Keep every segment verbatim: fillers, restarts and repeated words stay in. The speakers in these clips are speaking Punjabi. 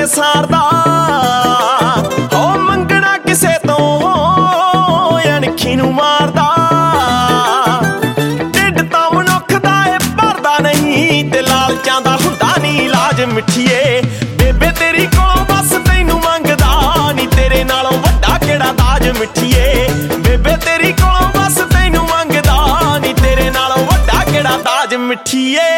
ਸਾਰਦਾ ਹੋ ਮੰਗਣਾ ਕਿਸੇ ਤੋਂ ਅਣਖੀ ਨੂੰ ਮਾਰਦਾ ਢਿੱਡ ਤਾਂ ਮਨੁੱਖ ਦਾ ਏ ਭਰਦਾ ਨਹੀਂ ਤੇ ਲਾਲਚਾਂ ਦਾ ਹੁੰਦਾ ਨਹੀਂ ਇਲਾਜ ਮਿੱਠੀਏ ਬੇਬੇ ਤੇਰੀ ਕੋਲੋਂ ਬਸ ਤੈਨੂੰ ਮੰਗਦਾ ਨੀ ਤੇਰੇ ਨਾਲੋਂ ਵੱਡਾ ਕਿਹੜਾ ਦਾਜ ਮਿੱਠੀਏ ਬੇਬੇ ਤੇਰੀ ਕੋਲੋਂ ਬਸ ਤੈਨੂੰ ਮੰਗਦਾ ਨੀ ਤੇਰੇ ਨਾਲੋਂ ਵੱਡਾ ਕਿਹੜਾ ਦਾਜ ਮਿੱਠੀਏ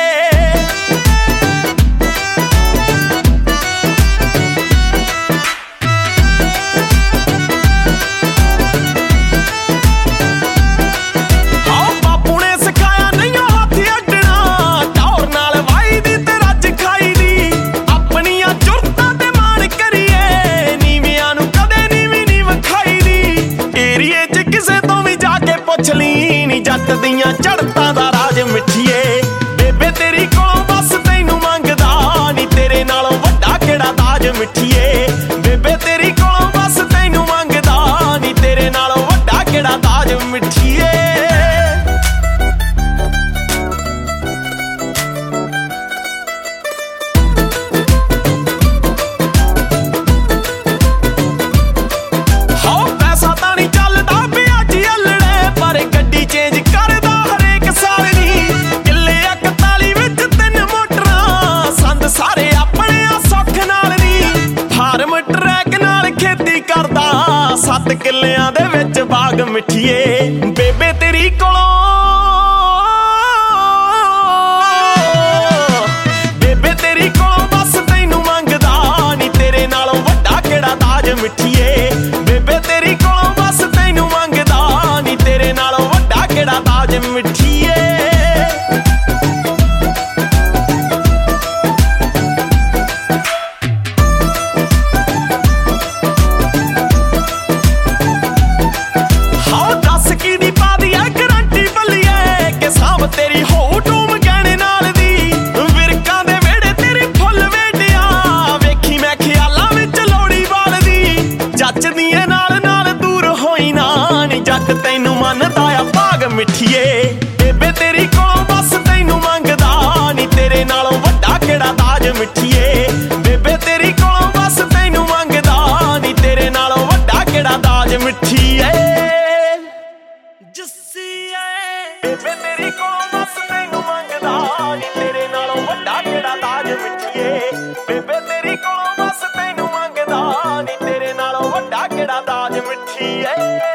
ਜੱਟ ਦੀਆਂ ਚੜ੍ਹਤਾਂ ਦਾ ਰਾਜ ਮਿੱਠੀਏ ਬੇਬੇ ਤੇਰੀ ਕੋਲੋਂ ਬਸ ਤੈਨੂੰ ਮੰਗਦਾ ਨੀ ਤੇਰੇ ਨਾਲੋਂ ਵੱਡਾ ਕਿਹੜਾ ਦਾਜ ਮਿੱਠੀਏ ਬੇਬੇ ਤੇਰੀ ਕੋਲੋਂ ਬਸ ਤੈਨੂੰ ਮੰਗਦਾ ਨੀ ਤੇਰੇ ਨਾਲੋਂ ਵੱਡਾ ਕਿਹੜਾ ਦਾਜ ਮਿੱਠੀਏ ਸੱਤ ਕਿੱਲਿਆਂ ਦੇ ਵਿੱਚ ਬਾਗ ਮਿੱਠੀਏ ਬੇਬੇ ਤੇਰੀ ਕੋਲੋਂ ਬੇਬੇ ਤੇਰੀ ਕੋਲੋਂ ਬਸ ਤੈਨੂੰ ਮੰਗਦਾ ਨੀ ਤੇਰੇ ਨਾਲੋਂ ਵੱਡਾ ਕਿਹੜਾ ਦਾਜ ਮਿੱਠੀਏ ਬੇਬੇ ਤੇਰੀ ਕੋਲੋਂ ਬਸ ਤੈਨੂੰ ਮੰਗਦਾ ਨੀ ਤੇਰੇ ਨਾਲੋਂ ਵੱਡਾ ਕਿਹੜਾ ਦਾਜ ਮਿੱਠੀਏ ਤੇਰੀ ਹੋ ਟੂਮ ਗਹਿਣੇ ਨਾਲ ਦੀ ਵਿਰਕਾਂ ਦੇ ਵਿਹੜੇ ਤੇਰੀ ਫੁੱਲ ਵੇਟਿਆ ਵੇਖੀ ਮੈਂ ਖਿਆਲਾਂ ਵਿੱਚ ਲੋੜੀ ਬਾਲਦੀ ਜੱਚਦੀ ਏ ਨਾਲ ਨਾਲ ਦੂਰ ਹੋਈ ਨਾ ਨੀ ਜੱਟ ਤੈਨੂੰ ਮੰਨਦਾ ਆ ਭਾਗ ਮਿੱਠੀਏ ਬੇਬੇ ਤੇਰੀ ਕੋਲੋਂ ਬਸ ਤੈਨੂੰ ਮੰਗਦਾ ਨੀ ਤੇਰੇ ਨਾਲੋਂ ਵੱਡਾ ਕਿਹੜਾ ਦਾਜ ਮਿੱਠੀਏ ਬੇਬੇ ਤੇਰੀ ਕੋਲੋਂ ਬਸ ਤੈਨੂੰ ਮੰਗਦਾ ਨੀ ਤੇਰੇ ਨਾਲੋਂ ਵੱਡਾ ਕਿਹੜਾ ਦਾਜ ਮਿੱਠੀਏ ਬੇਬੇ ਤੇਰੀ ਕੋਲੋਂ ਬਸ ਤੈਨੂੰ ਮੰਗਦਾ ਨੀ ਤੇਰੇ ਨਾਲੋਂ ਵੱਡਾ ਕਿਹੜਾ ਦਾਜ ਮਿੱਠੀਏ ਬੇਬੇ ਤੇਰੀ ਕੋਲੋਂ ਬਸ ਤੈਨੂੰ ਮੰਗਦਾ ਨੀ ਤੇਰੇ ਨਾਲੋਂ ਵੱਡਾ ਕਿਹੜਾ ਦਾਜ ਮਿੱਠੀਏ